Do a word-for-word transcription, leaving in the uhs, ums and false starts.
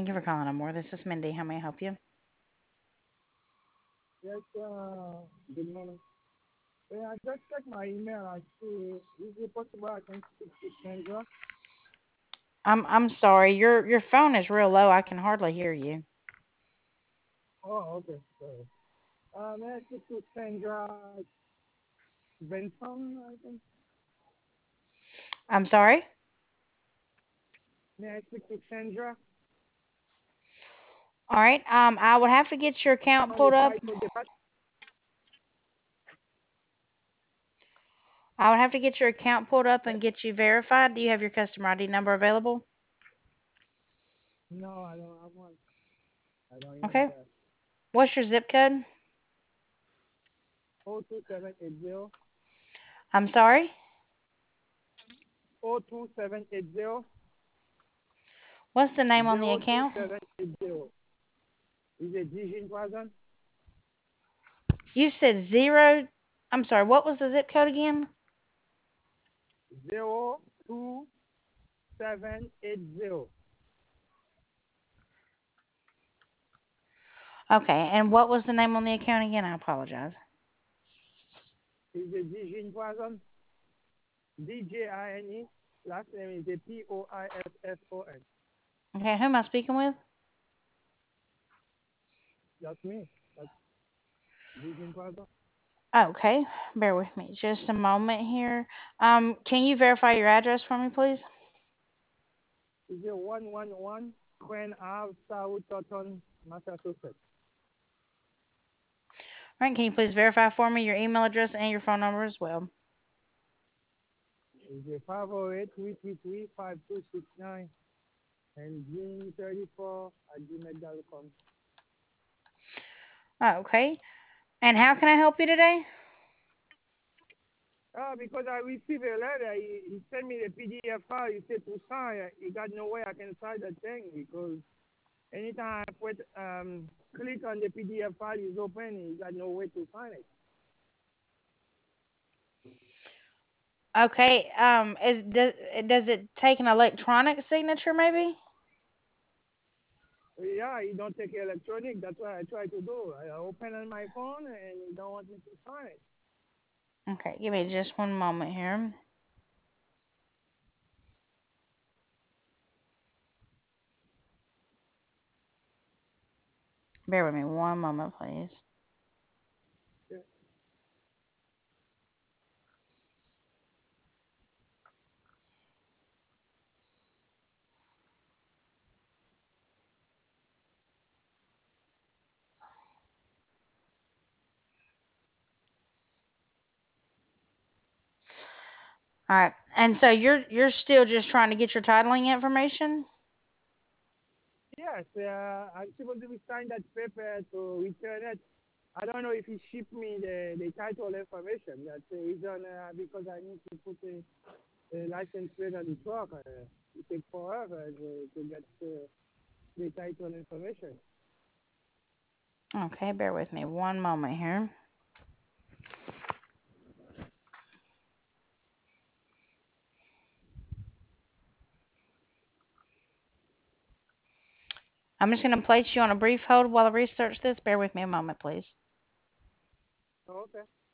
Thank you for calling Amore. This is Mindy. How may I help you? Yes, uh, good morning. Yeah, I just checked my email. I see, is it possible I can speak to Sandra? I'm I'm sorry. Your your phone is real low. I can hardly hear you. Oh, okay. Sorry. Uh, may I speak to Sandra Benson, I think? I'm sorry. May I speak to Sandra All right. Um, I would have to get your account on the pulled up. title department? I would have to get your account pulled up Yeah. and get you verified. Do you have your customer I D number available? No, I don't have one. I don't use Okay. that. What's your zip code? oh two seven eight zero. I'm sorry. oh two seven eight zero. What's the name on the zero two account? seven eight zero. Is it Dijin Prison? You said zero. I'm sorry. What was the zip code again? zero two seven eight zero. Okay. And what was the name on the account again? I apologize. Is it Dijin Prison? D J I N E. Last name is the P O I S S O N. Okay. Who am I speaking with? That's me. That's Vision Plaza. Okay. Bear with me just a moment here. Um, can you verify your address for me, please? Is it one one one Queen Ave, South Taunton, Massachusetts? All right. Can you please verify for me your email address and your phone number as well? Is it five oh eight three three three five two six nine and June thirty-four at gmail dot com? Okay. And how can I help you today? Ah, because I received a letter. He, he sent me the P D F file. He said to sign. He got no way I can sign the thing because anytime I put um click on the P D F file is open, he got no way to sign it. Okay. Um, is does does it take an electronic signature maybe? Yeah, he don't take electronic. That's what I try to do. I open on my phone and he don't want me to sign it. Okay. Give me just one moment here. Bear with me one moment, please. Yeah. All right. And so you're you're still just trying to get your titling information? Yes, uh, I'm supposed to be sign that paper to return it. I don't know if he shipped me the, the title information. That's the reason uh, because I need to put the, the license plate on the truck. Uh, it takes forever to, to get uh, the title information. Okay, bear with me one moment here. I'm just going to place you on a brief hold while I research this. Bear with me a moment, please. Oh, okay.